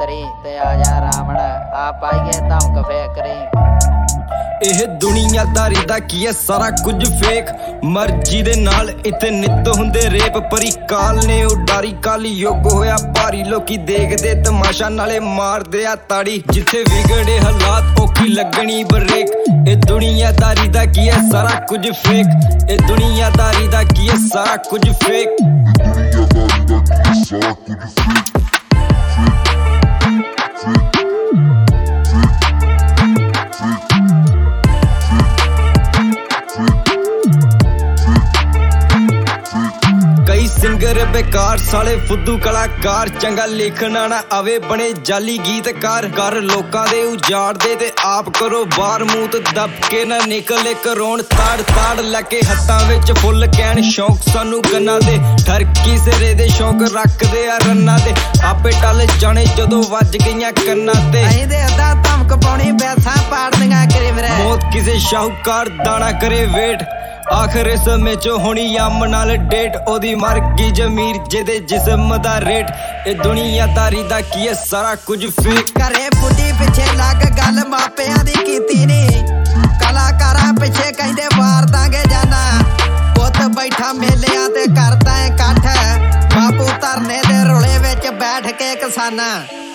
करी ते आजा रावण आप पाइए धमक फेकरी। ਇਹ ਦੁਨੀਆਦਾਰੀ ਦਾ ਕੀ ਹੈ ਸਾਰਾ ਕੁਝ ਫੇਕ ਮਰਜ਼ੀ ਦੇ ਨਾਲ ਇੱਥੇ ਨਿੱਤ ਹੁੰਦੇ ਰੇਪ ਪਰੀ ਕਾਲ ਨੇ ਉਡਾਰੀ ਕਾਲੀ ਯੁੱਗ ਹੋਇਆ ਭਾਰੀ ਲੋਕੀ ਦੇਖਦੇ ਤਮਾਸ਼ਾ ਨਾਲੇ ਮਾਰਦੇ ਆ ਤਾੜੀ ਜਿੱਥੇ ਵਿਗੜੇ ਹਾਲਾਤ ਔਖੀ ਲੱਗਣੀ ਬਰੇਕ। ਇਹ ਦੁਨੀਆਦਾਰੀ ਦਾ ਕੀ ਹੈ ਸਾਰਾ ਕੁਝ ਫੇਕ ਇਹ ਦੁਨੀਆਦਾਰੀ ਦਾ ਕੀ ਹੈ ਸਾਰਾ ਕੁਝ ਫੇਕ ਸਿੰਗਰ ਬੇਕਾਰ ਸਾਲੇ ਫੁੱਦੂ ਕਲਾਕਾਰ ਚੰਗਾ ਲਿਖਣਾ ਨਾ ਆਵੇ ਬਣੇ ਜਾਲੀ ਗੀਤਕਾਰ ਕਰ ਲੋਕਾਂ ਦੇ ਉਜਾੜਦੇ ਤੇ ਆਪ ਕਰੋ ਬਾਹਰ ਮੂੰਹ ਦੱਬ ਕੇ ਨਾ ਨਿਕਲੇ ਕਰੋਣ ਤਾੜ ਤਾੜ ਲੈ ਕੇ ਹੱਥਾਂ ਵਿੱਚ ਫੁੱਲ ਕਹਿਣ ਸ਼ੌਂਕ ਸਾਨੂੰ ਗੰਨਾਂ ਦੇ ਠਰਕੀ ਸਿਰੇ ਦੇ ਸ਼ੌਂਕ ਰੱਖਦੇ ਆ ਰੰਨਾਂ ਦੇ ਆਪੇ ਟੱਲ ਜਾਣੇ ਜਦੋਂ ਵੱਜ ਗਈਆਂ ਕੰਨਾਂ ਤੇ ਇਹਦੇ ਅੱਧਾ ਧਮਕ ਪਾਉਣੀ ਬੈਸਾਂ ਪਾੜਦੀਆਂ ਕਰੇ ਵੀਰੇ ਮੌਤ ਕਿਸੇ ਸ਼ਾਹੂਕਾਰ ਦਾਣਾ ਕਰੇ ਵੇਟ ਆਖਰ ਸਮੇਂ ਚ ਹੋਣੀ ਆਮ ਨਾਲ ਡੇਟ ਉਹਦੀ ਮਰ ਗਈ ਜ਼ਮੀਰ ਜਿਹਦੇ ਜਿਸਮ ਦਾ ਰੇਟ ਇਹ ਦੁਨੀਆਦਾਰੀ ਦਾ ਕੀ ਹੈ ਸਾਰਾ ਕੁਝ ਫੇਕ ਘਰੇ ਬੁੱਢੀ ਪਿੱਛੇ ਲੱਗ ਗੱਲ ਮਾਪਿਆਂ ਦੀ ਕੀਤੀ ਨੀ ਕਲਾਕਾਰਾਂ ਪਿੱਛੇ ਕਹਿੰਦੇ ਵਾਰ ਦਾਂਗੇ ਜਾਨਾ ਪੁੱਤ ਬੈਠਾ ਮੇਲਿਆਂ ਤੇ ਕਰਦਾ ਏ ਇਕੱਠ ਬਾਪੂ ਧਰਨੇ ਦੇ ਰੋਲੇ ਵਿੱਚ ਬੈਠ ਕੇ ਕਿਸਾਨਾਂ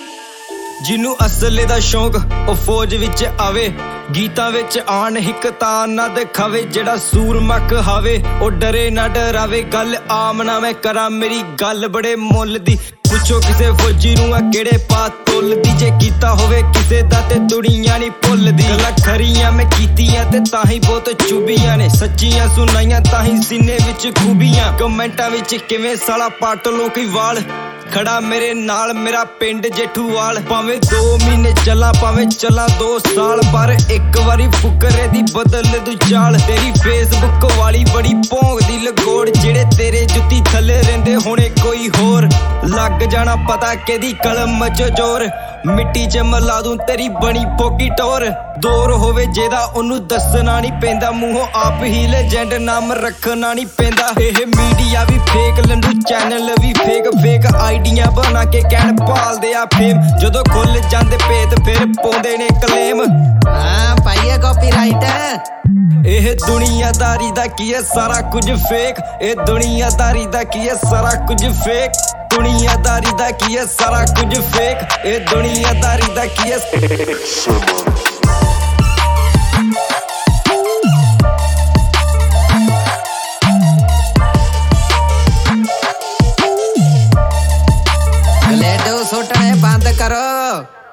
ਜਿਹਨੂੰ ਅਸਲੇ ਦਾ ਸ਼ੌਂਕ ਉਹ ਫੌਜ ਵਿੱਚ ਆਵੇ ਗੀਤਾਂ ਵਿੱਚ ਆਣ ਹਿੱਕ ਤਾਂ ਨਾ ਦਿਖਾਵੇ ਜਿਹੜਾ ਸੂਰਮਾ ਕਹਾਵੇ ਉਹ ਡਰੇ ਨਾ ਡਰਾਵੇ ਗੱਲ ਆਮ ਨਾ ਮੈਂ ਕਰਾਂ ਮੇਰੀ ਗੱਲ ਬੜੇ ਮੁੱਲ ਦੀ ਪੁੱਛੋ ਕਿਸੇ ਫੌਜੀ ਨੂੰ ਆ ਕਿਹੜੇ ਪਾ ਤੁੱਲਦੀ ਜੇ ਕੀਤਾ ਹੋਵੇ ਕਿਸੇ ਦਾ ਤੇ ਦੁਨੀਆ ਨਹੀਂ ਭੁੱਲਦੀ ਗੱਲਾਂ ਖਰੀਆਂ ਮੈਂ ਕੀਤੀਆਂ ਤੇ ਤਾਂ ਹੀ ਬਹੁਤ ਚੁੱਭੀਆਂ ਨੇ ਸੱਚੀਆਂ ਸੁਣਾਈਆਂ ਤਾਂ ਹੀ ਸੀਨੇ ਵਿੱਚ ਖੂਬੀਆਂ ਕਮੈਂਟਾਂ ਵਿੱਚ ਕਿਵੇਂ ਸਾਲਾ ਪੱਟ ਲੋ ਕੋਈ ਵਾਲ ਖੜਾ ਮੇਰੇ ਨਾਲ ਮੇਰਾ ਪਿੰਡ ਜੇਠੂਵਾਲ ਭਾਵੇਂ 2 ਮਹੀਨੇ ਚੱਲਾਂ ਭਾਵੇਂ ਚੱਲਾਂ 2 ਸਾਲ ਪਰ ਇੱਕ ਵਾਰੀ ਫੁਕਰੇ ਦੀ ਬਦਲ ਦੂ ਚਾਲ ਤੇਰੀ ਫੇਸਬੁੱਕ ਵਾਲੀ ਬੜੀ ਭੌਂਕਦੀ ਲਗੋੜ ਜਿਹੜੇ ਤੇਰੇ ਜੁੱਤੀ ਥੱਲੇ ਰਹਿੰਦੇ ਹੋਣੇ ਕੋਈ ਹੋਰ ਲੱਗ ਜਾਣਾ ਪਤਾ ਕਿਹਦੀ ਕਲਮ ਚ ਜ਼ੋਰ ਮਿੱਟੀ ਚ ਮਿਲਾ ਦੂੰ ਤੇਰੀ ਬਣੀ ਪੋਕੀ ਟੋਰ ਦੌਰ ਹੋਵੇ ਜਿਹਦਾ ਉਹਨੂੰ ਦੱਸਣਾ ਨਹੀਂ ਪੈਂਦਾ ਮੂੰਹੋਂ ਆਪ ਹੀ ਲੈਜੈਂਡ ਨਾਮ ਰੱਖਣਾ ਨਹੀਂ ਪੈਂਦਾ ਇਹ ਮੀਡੀਆ ਵੀ ਫੇਕ ਲੰਡੂ ਚੈਨਲ ਵੀ ਫੇਕ ਆਈਡੀਆਂ ਬਣਾ ਕੇ ਕਹਿਣ ਭਾਲਦੇ ਆ ਫੇਮ ਜਦੋਂ ਖੁੱਲ ਜਾਂਦੇ ਭੇਤ ਫਿਰ ਪਾਉਂਦੇ ਨੇ ਕਲੇਮ ਹਾਂ ਪਾਈਏ ਕਾਪੀਰਾਈਟ ਇਹ ਦੁਨੀਆਦਾਰੀ ਦਾ ਕੀ ਹੈ ਸਾਰਾ ਕੁਝ ਫੇਕ ਇਹ ਦੁਨੀਆਦਾਰੀ ਦਾ ਕੀ ਹੈ ਸਾਰਾ ਕੁਝ ਫੇਕ ਦੁਨੀਆਦਾਰੀ ਦਾ ਕੀ ਹੈ ਸਾਰਾ ਕੁਝ ਫੇਕ ਇਹ ਦੁਨੀਆਦਾਰੀ ਦਾ ਕੀ ਹੈ ਗਲੇਡੋ ਸੁੱਟਣੇ ਬੰਦ ਕਰੋ।